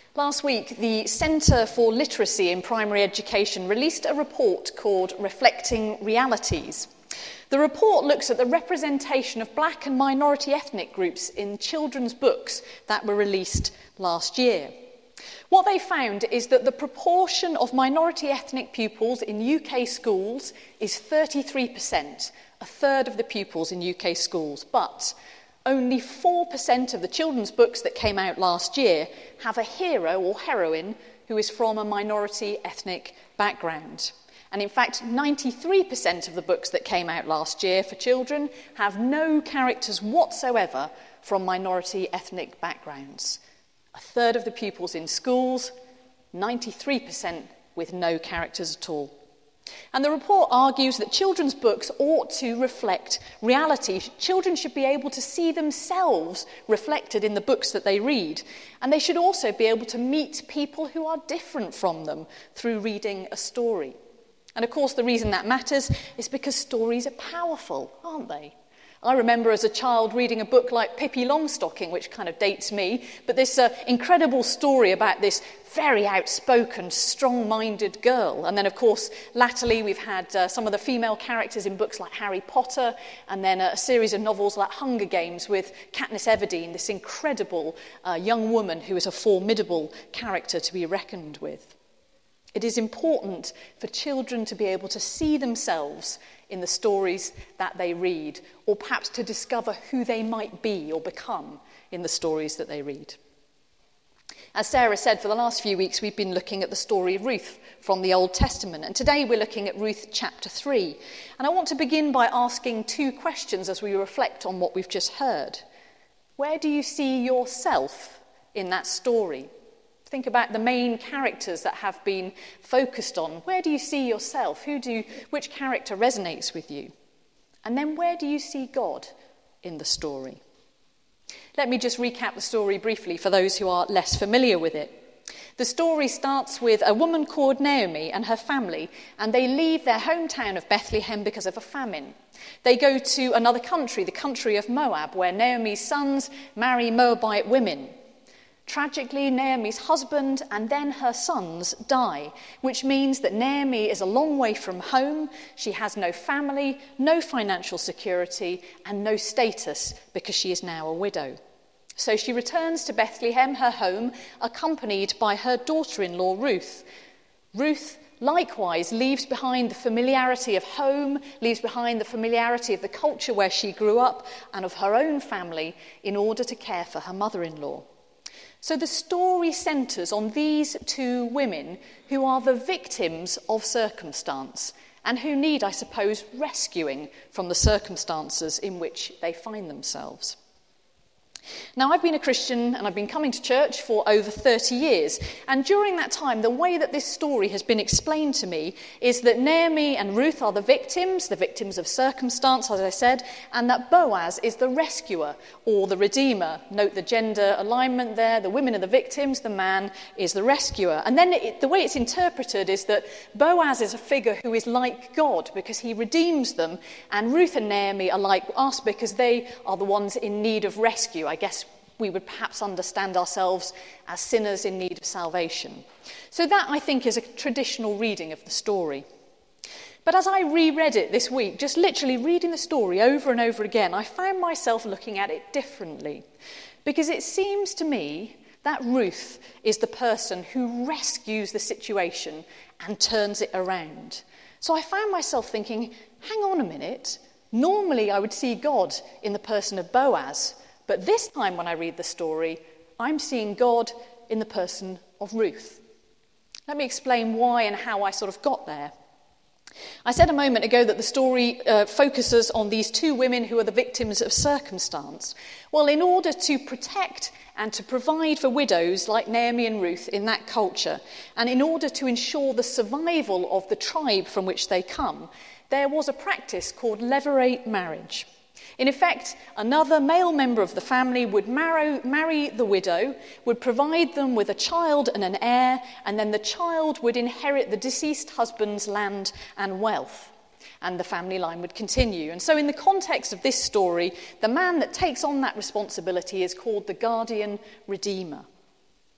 Last week, the Centre for Literacy in Primary Education released a report called Reflecting Realities. The report looks at the representation of black and minority ethnic groups in children's books that were released last year. What they found is that the proportion of minority ethnic pupils in UK schools is 33%, a third of the pupils in UK schools, but only 4% of the children's books that came out last year have a hero or heroine who is from a minority ethnic background. And in fact, 93% of the books that came out last year for children have no characters whatsoever from minority ethnic backgrounds. A third of the pupils in schools, 93% with no characters at all. And the report argues that children's books ought to reflect reality. Children should be able to see themselves reflected in the books that they read. And they should also be able to meet people who are different from them through reading a story. And of course, the reason that matters is because stories are powerful, aren't they? I remember as a child reading a book like Pippi Longstocking, which kind of dates me, but this incredible story about this very outspoken, strong-minded girl. And then, of course, latterly we've had some of the female characters in books like Harry Potter, and then a series of novels like Hunger Games with Katniss Everdeen, this incredible young woman who is a formidable character to be reckoned with. It is important for children to be able to see themselves in the stories that they read, or perhaps to discover who they might be or become in the stories that they read. As Sarah said, for the last few weeks we've been looking at the story of Ruth from the Old Testament, and today we're looking at Ruth chapter 3. And I want to begin by asking two questions as we reflect on what we've just heard. Where do you see yourself in that story? Think about the main characters that have been focused on. Where do you see yourself? Which character resonates with you? And then where do you see God in the story? Let me just recap the story briefly for those who are less familiar with it. The story starts with a woman called Naomi and her family, and they leave their hometown of Bethlehem because of a famine. They go to another country, the country of Moab, where Naomi's sons marry Moabite women. Tragically, Naomi's husband and then her sons die, which means that Naomi is a long way from home. She has no family, no financial security, and no status because she is now a widow. So she returns to Bethlehem, her home, accompanied by her daughter-in-law, Ruth. Ruth likewise leaves behind the familiarity of home, leaves behind the familiarity of the culture where she grew up and of her own family in order to care for her mother-in-law. So the story centres on these two women who are the victims of circumstance and who need, I suppose, rescuing from the circumstances in which they find themselves. Now, I've been a Christian and I've been coming to church for over 30 years. And during that time, the way that this story has been explained to me is that Naomi and Ruth are the victims of circumstance, as I said, and that Boaz is the rescuer or the redeemer. Note the gender alignment there. The women are the victims, the man is the rescuer. And then the way it's interpreted is that Boaz is a figure who is like God because he redeems them, and Ruth and Naomi are like us because they are the ones in need of rescue. I guess we would perhaps understand ourselves as sinners in need of salvation. So that, I think, is a traditional reading of the story. But as I reread it this week, just literally reading the story over and over again, I found myself looking at it differently. Because it seems to me that Ruth is the person who rescues the situation and turns it around. So I found myself thinking, hang on a minute, normally I would see God in the person of Boaz, but this time when I read the story, I'm seeing God in the person of Ruth. Let me explain why and how I sort of got there. I said a moment ago that the story focuses on these two women who are the victims of circumstance. Well, in order to protect and to provide for widows like Naomi and Ruth in that culture, and in order to ensure the survival of the tribe from which they come, there was a practice called levirate marriage. In effect, another male member of the family would marry the widow, would provide them with a child and an heir, and then the child would inherit the deceased husband's land and wealth, and the family line would continue. And so in the context of this story, the man that takes on that responsibility is called the guardian redeemer.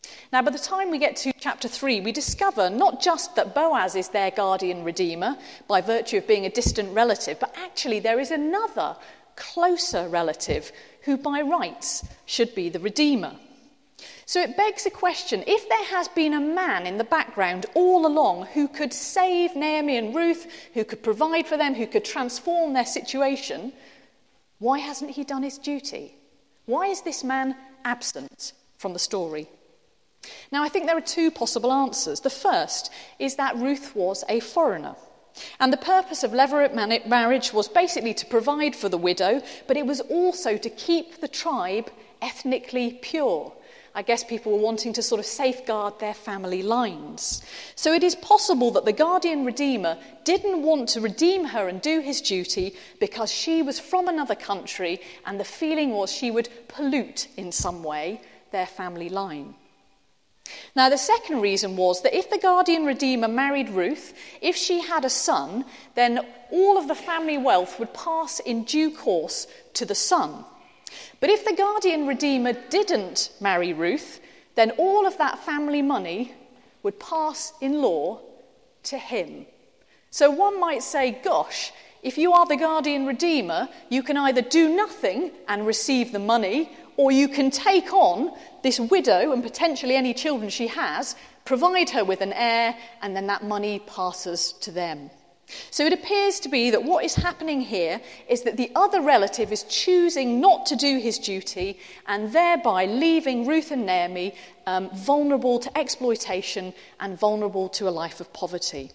Now, by the time we get to chapter 3, we discover not just that Boaz is their guardian redeemer by virtue of being a distant relative, but actually there is another closer relative who by rights should be the redeemer. So it begs the question, if there has been a man in the background all along who could save Naomi and Ruth, who could provide for them, who could transform their situation, why hasn't he done his duty? Why is this man absent from the story? Now, I think there are two possible answers. The first is that Ruth was a foreigner. And the purpose of levirate marriage was basically to provide for the widow, but it was also to keep the tribe ethnically pure. I guess people were wanting to sort of safeguard their family lines. So it is possible that the guardian redeemer didn't want to redeem her and do his duty because she was from another country and the feeling was she would pollute in some way their family line. Now, the second reason was that if the guardian redeemer married Ruth, if she had a son, then all of the family wealth would pass in due course to the son. But if the guardian redeemer didn't marry Ruth, then all of that family money would pass in law to him. So one might say, gosh, if you are the guardian redeemer, you can either do nothing and receive the money, or you can take on this widow and potentially any children she has, provide her with an heir, and then that money passes to them. So it appears to be that what is happening here is that the other relative is choosing not to do his duty and thereby leaving Ruth and Naomi vulnerable to exploitation and vulnerable to a life of poverty.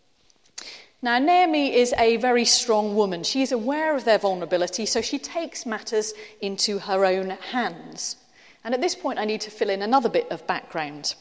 Now, Naomi is a very strong woman. She is aware of their vulnerability, so she takes matters into her own hands. And at this point, I need to fill in another bit of background.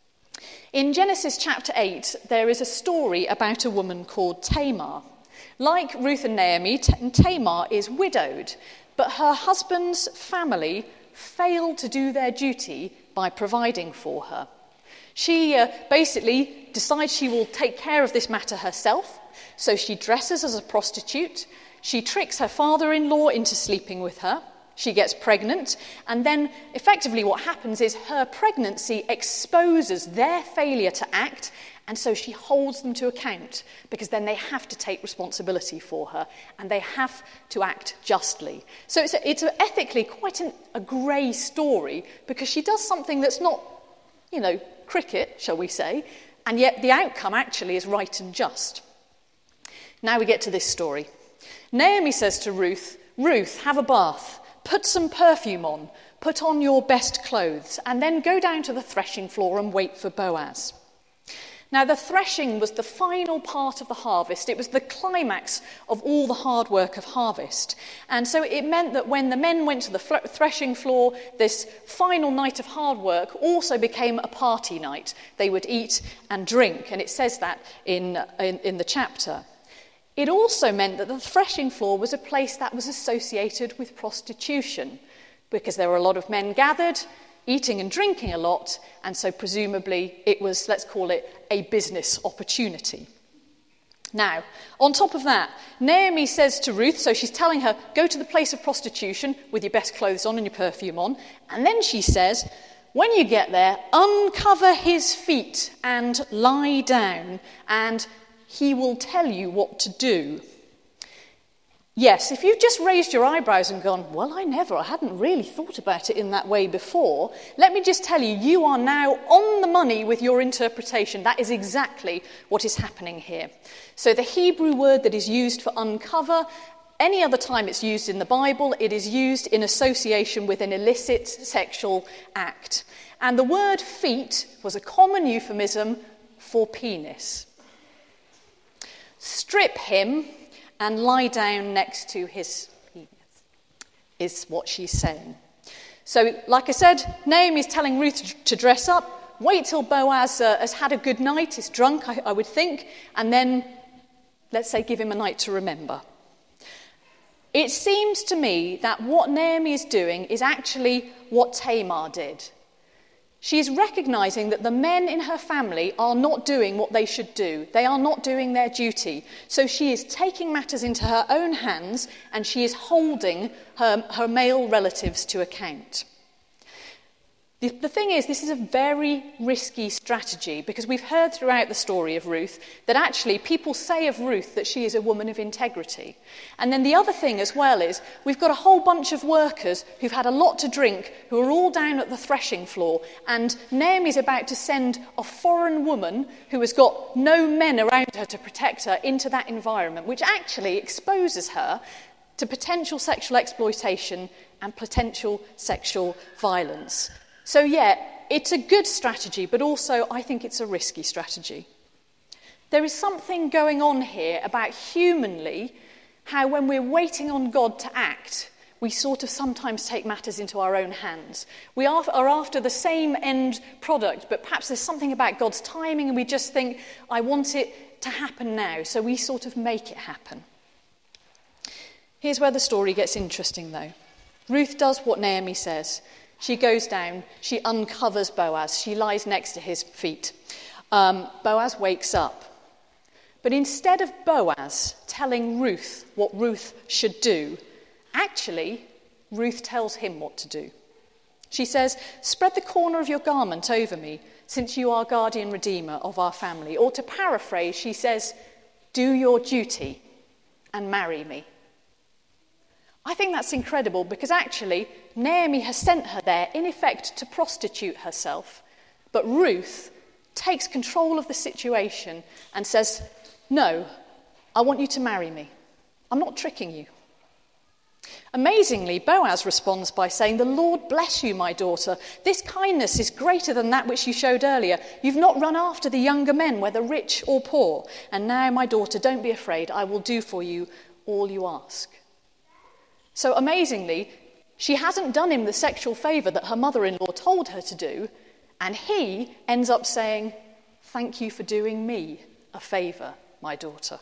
In Genesis chapter 8, there is a story about a woman called Tamar. Like Ruth and Naomi, Tamar is widowed, but her husband's family failed to do their duty by providing for her. She basically decides she will take care of this matter herself, so she dresses as a prostitute. She tricks her father-in-law into sleeping with her. She gets pregnant, and then effectively what happens is her pregnancy exposes their failure to act, and so she holds them to account, because then they have to take responsibility for her, and they have to act justly. So it's ethically quite a grey story, because she does something that's not, cricket, shall we say, and yet the outcome actually is right and just. Now we get to this story. Naomi says to Ruth, "Ruth, have a bath. Put some perfume on, put on your best clothes, and then go down to the threshing floor and wait for Boaz." Now, the threshing was the final part of the harvest. It was the climax of all the hard work of harvest. And so it meant that when the men went to the threshing floor, this final night of hard work also became a party night. They would eat and drink, and it says that in the chapter. It also meant that the threshing floor was a place that was associated with prostitution, because there were a lot of men gathered, eating and drinking a lot, and so presumably it was, let's call it, a business opportunity. Now, on top of that, Naomi says to Ruth, so she's telling her, go to the place of prostitution with your best clothes on and your perfume on, and then she says, when you get there, uncover his feet and lie down, and he will tell you what to do. Yes, if you've just raised your eyebrows and gone, well, I hadn't really thought about it in that way before, let me just tell you, you are now on the money with your interpretation. That is exactly what is happening here. So the Hebrew word that is used for uncover, any other time it's used in the Bible, it is used in association with an illicit sexual act. And the word feet was a common euphemism for penis. Strip him and lie down next to his penis, is what she's saying. So, like I said, Naomi's telling Ruth to dress up, wait till Boaz has had a good night, is drunk, I would think, and then, let's say, give him a night to remember. It seems to me that what Naomi is doing is actually what Tamar did. She is recognising that the men in her family are not doing what they should do. They are not doing their duty. So she is taking matters into her own hands, and she is holding her male relatives to account. The thing is, this is a very risky strategy because we've heard throughout the story of Ruth that actually people say of Ruth that she is a woman of integrity. And then the other thing as well is we've got a whole bunch of workers who've had a lot to drink who are all down at the threshing floor, and Naomi's about to send a foreign woman who has got no men around her to protect her into that environment, which actually exposes her to potential sexual exploitation and potential sexual violence. So yeah, it's a good strategy, but also I think it's a risky strategy. There is something going on here about humanly how when we're waiting on God to act, we sort of sometimes take matters into our own hands. We are after the same end product, but perhaps there's something about God's timing and we just think, I want it to happen now, so we sort of make it happen. Here's where the story gets interesting though. Ruth does what Naomi says. She goes down, she uncovers Boaz, she lies next to his feet. Boaz wakes up. But instead of Boaz telling Ruth what Ruth should do, actually, Ruth tells him what to do. She says, "Spread the corner of your garment over me, since you are guardian redeemer of our family." Or to paraphrase, she says, "Do your duty and marry me." I think that's incredible because actually Naomi has sent her there in effect to prostitute herself. But Ruth takes control of the situation and says, "No, I want you to marry me. I'm not tricking you." Amazingly, Boaz responds by saying, "The Lord bless you, my daughter. This kindness is greater than that which you showed earlier. You've not run after the younger men, whether rich or poor. And now, my daughter, don't be afraid. I will do for you all you ask." So amazingly, she hasn't done him the sexual favour that her mother-in-law told her to do, and he ends up saying, "Thank you for doing me a favour, my daughter."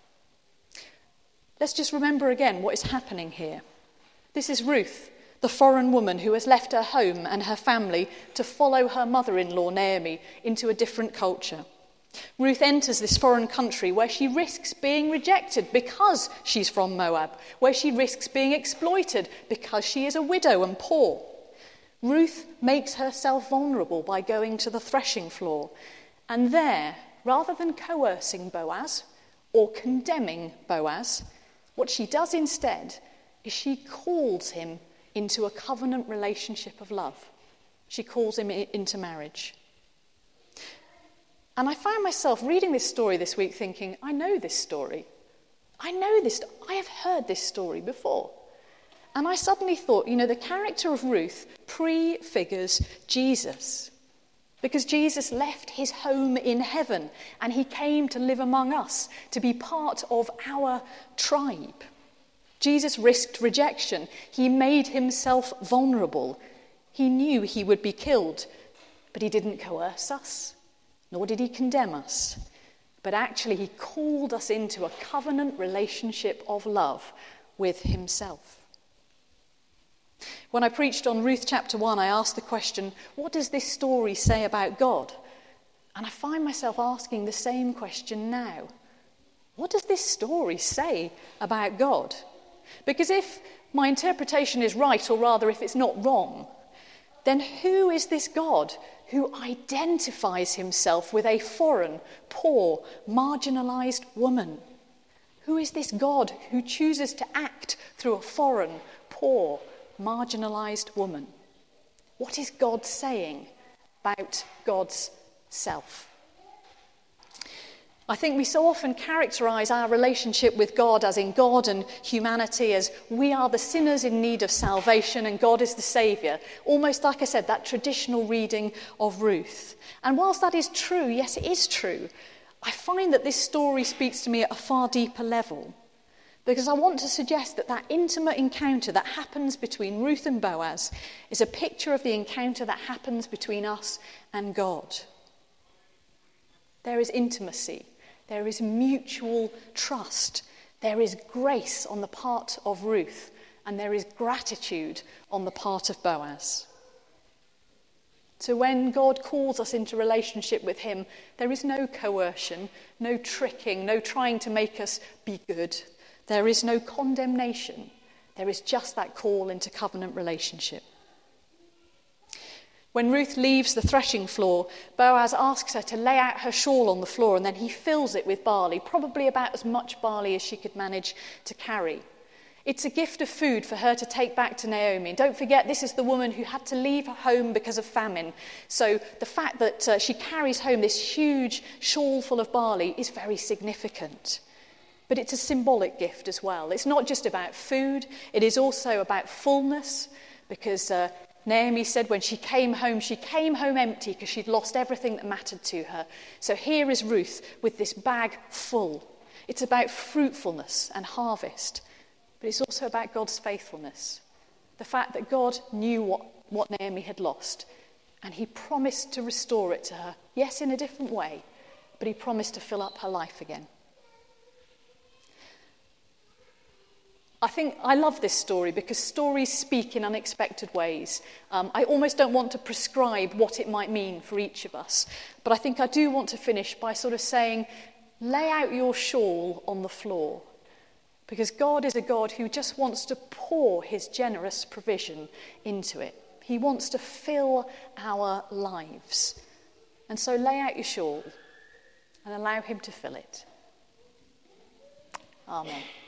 Let's just remember again what is happening here. This is Ruth, the foreign woman who has left her home and her family to follow her mother-in-law Naomi into a different culture. Ruth enters this foreign country where she risks being rejected because she's from Moab, where she risks being exploited because she is a widow and poor. Ruth makes herself vulnerable by going to the threshing floor, and there, rather than coercing Boaz or condemning Boaz, what she does instead is she calls him into a covenant relationship of love. She calls him into marriage. And I found myself reading this story this week thinking, I know this story. I have heard this story before. And I suddenly thought, the character of Ruth prefigures Jesus. Because Jesus left his home in heaven and he came to live among us, to be part of our tribe. Jesus risked rejection. He made himself vulnerable. He knew he would be killed, but he didn't coerce us. Nor did he condemn us, but actually he called us into a covenant relationship of love with himself. When I preached on Ruth chapter 1, I asked the question, what does this story say about God? And I find myself asking the same question now. What does this story say about God? Because if my interpretation is right, or rather if it's not wrong, then who is this God who identifies himself with a foreign, poor, marginalised woman? Who is this God who chooses to act through a foreign, poor, marginalised woman? What is God saying about God's self? I think we so often characterise our relationship with God as in God and humanity as we are the sinners in need of salvation and God is the saviour. Almost like I said, that traditional reading of Ruth. And whilst that is true, yes, it is true, I find that this story speaks to me at a far deeper level. Because I want to suggest that intimate encounter that happens between Ruth and Boaz is a picture of the encounter that happens between us and God. There is intimacy. There is mutual trust. There is grace on the part of Ruth, and there is gratitude on the part of Boaz. So when God calls us into relationship with him, there is no coercion, no tricking, no trying to make us be good. There is no condemnation. There is just that call into covenant relationship. When Ruth leaves the threshing floor, Boaz asks her to lay out her shawl on the floor, and then he fills it with barley, probably about as much barley as she could manage to carry. It's a gift of food for her to take back to Naomi. Don't forget, this is the woman who had to leave her home because of famine. So the fact that she carries home this huge shawl full of barley is very significant. But it's a symbolic gift as well. It's not just about food, it is also about fullness, because Naomi said when she came home empty because she'd lost everything that mattered to her. So here is Ruth with this bag full. It's about fruitfulness and harvest, but it's also about God's faithfulness. The fact that God knew what Naomi had lost, and he promised to restore it to her. Yes, in a different way, but he promised to fill up her life again. I think I love this story because stories speak in unexpected ways. I almost don't want to prescribe what it might mean for each of us, but I think I do want to finish by sort of saying, lay out your shawl on the floor, because God is a God who just wants to pour his generous provision into it. He wants to fill our lives. And so lay out your shawl and allow him to fill it. Amen.